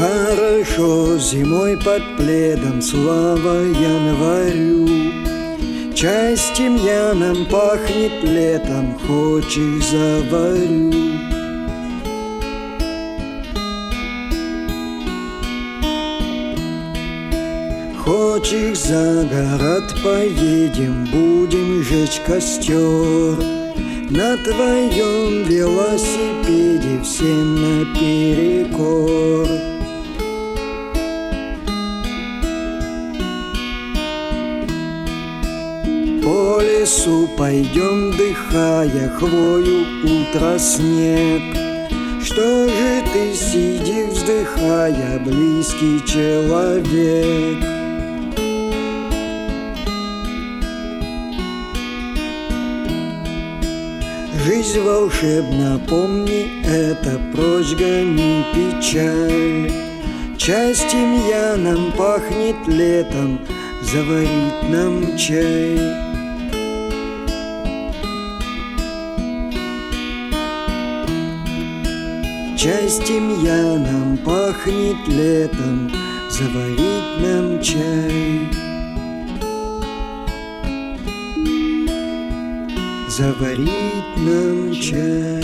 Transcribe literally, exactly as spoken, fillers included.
Хорошо зимой под пледом, слава январю. Чай с тимьяном пахнет летом, хочешь заварю. Хочешь за город поедем, будем жечь костер. На твоем велосипеде всем наперекор. По лесу пойдем, дыхая хвою, утро, снег. Что же ты сидишь, вздыхая, близкий человек? Жизнь волшебна, помни это, прочь гони печаль. Чай с тимьяном пахнет летом, заварить нам чай. Чай с тимьяном пахнет летом, заварить нам чай. Заварить нам чай.